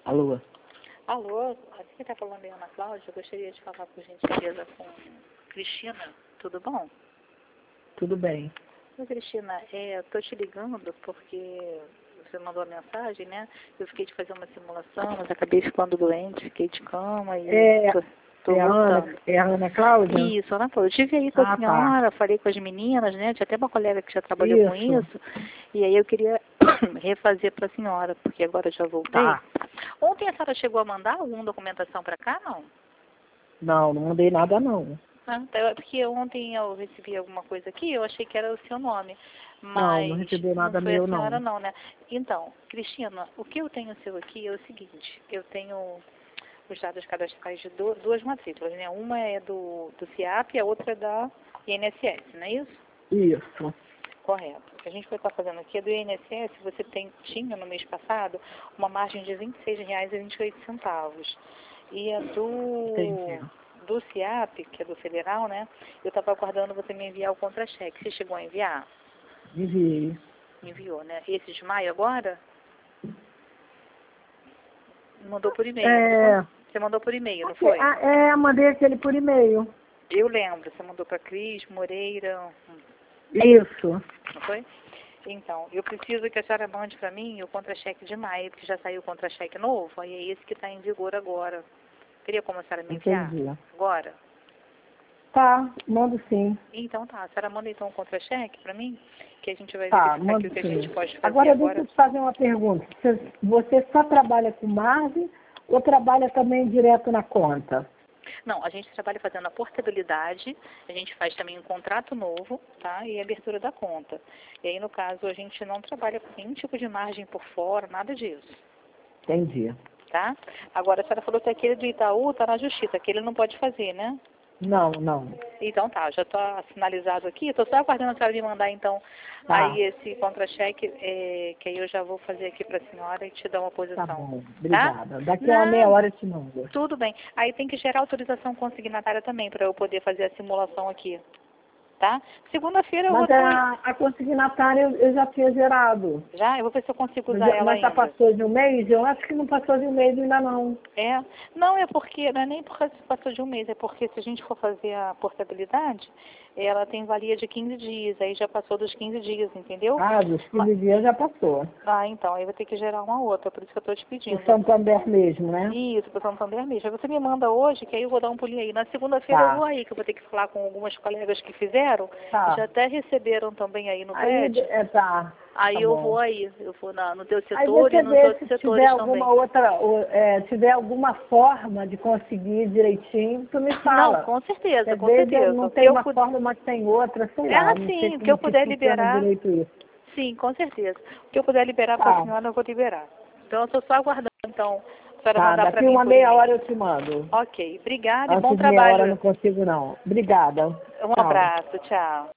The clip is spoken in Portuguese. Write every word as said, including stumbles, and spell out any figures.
Alô? Alô, aqui quem está falando é Ana Cláudia. Eu gostaria de falar, por gentileza, com Cristina. Tudo bom? Tudo bem. Oi, Cristina, é, eu estou te ligando porque você mandou a mensagem, né? Eu fiquei de fazer uma simulação, mas acabei ficando doente, fiquei de cama e É, tô, tô é, a Ana, voltando. é a Ana Cláudia? Isso, Ana Cláudia. Eu estive aí com a Ah, tá. senhora, falei com as meninas, né? Tinha até uma colega que já trabalhou com Isso. isso. E aí eu queria refazer para a senhora, porque agora eu já voltei. Tá. Ontem a senhora chegou a mandar alguma documentação para cá, não? Não, não mandei nada não. Ah, tá, porque ontem eu recebi alguma coisa aqui, eu achei que era o seu nome, Não, mas não recebi não nada foi a meu senhora não. não, né? Então, Cristina, o que eu tenho seu aqui é o seguinte, eu tenho os dados cadastrais de du- duas matrículas, né? Uma é do, do CIAP e a outra é da I N S S, não é isso? Isso. Correto. O que a gente vai estar fazendo aqui é do I N S S, você tem, tinha no mês passado uma margem de vinte e seis reais e vinte e oito centavos. E a do, Entendi. do CIAP, que é do federal, né? Eu estava aguardando você me enviar o contra-cheque. Você chegou a enviar? Enviei. Enviou, né? Esse de maio agora? Mandou por e-mail, não foi? É, Você mandou por e-mail, não foi? ah, é, mandei aquele por e-mail. Eu lembro, você mandou para Cris Moreira, Isso. não foi? Então, eu preciso que a senhora mande para mim o contra-cheque de maio, porque já saiu o contra-cheque novo, aí é esse que está em vigor agora. Teria como a senhora me enviar? Entendi. Agora? Tá, mando sim. Então tá, a senhora manda então o contra-cheque para mim, que a gente vai Tá, verificar aqui mando o que a sim. gente pode fazer Agora agora. deixa eu te fazer uma pergunta. Você, você só trabalha com margem ou trabalha também direto na conta? Não, a gente trabalha fazendo a portabilidade, a gente faz também um contrato novo, tá? E a abertura da conta. E aí, no caso, a gente não trabalha com nenhum tipo de margem por fora, nada disso, Entendi. tá? Agora, a senhora falou que aquele do Itaú está na justiça, aquele não pode fazer, né? Não, não. Então tá, já está sinalizado aqui. Estou só aguardando a senhora me mandar então Tá. aí esse contra-cheque, é, que aí eu já vou fazer aqui para a senhora e te dar uma Tá posição. bom, Tá? obrigada. Daqui a uma meia Não, hora eu te mando. tudo bem. Aí tem que gerar autorização consignatária também para eu poder fazer a simulação aqui. Tá? Segunda-feira eu vou Mas estar aí. a, a consignatária eu, eu já tinha gerado. Já? Eu vou ver se eu consigo Mas, usar ela mas já ainda. passou de um mês? Eu acho que não passou de um mês ainda não. É? Não, é porque, não é nem por causa que passou de um mês, é porque se a gente for fazer a portabilidade, ela tem valia de quinze dias, aí já passou dos quinze dias, entendeu? Ah, dos Ma- quinze dias já passou. Ah, então, aí vai ter que gerar uma outra, por isso que eu estou te O pedindo. Santander mesmo, né? Isso, para Santander mesmo. Aí você me manda hoje, que aí eu vou dar um pulinho aí. Na segunda-feira eu vou Tá, aí, que eu vou ter que falar com algumas colegas que fizeram, e já tá. até receberam também aí no Aí, prédio. é, tá, Aí tá eu bom. vou aí, eu vou na, no teu Aí setor e você nos vê outros se tiver setores também. alguma outra, ou, é, tiver alguma forma de conseguir direitinho, tu me Não, fala. com certeza, Às com vezes certeza. não O que tem eu uma puder. forma, mas tem outra, sei É lá, não sei assim, o que eu como que puder funciona liberar, direito isso. sim, com certeza. O que eu puder liberar para a Tá, senhora, eu vou liberar. Então eu estou só aguardando, então, a senhora tá, mandar para daqui mim uma por meia e-mail. hora eu te mando. Ok, obrigada e bom Antes de meia hora eu trabalho. não consigo não. Obrigada. Um Tchau. abraço, tchau.